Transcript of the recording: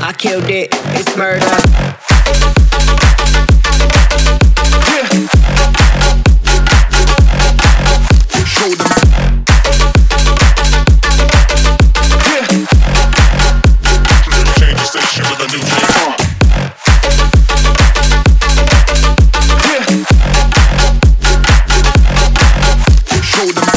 I killed it, it's murder. Yeah. Show them. Yeah. Change the station with a new jam. Yeah. Show them.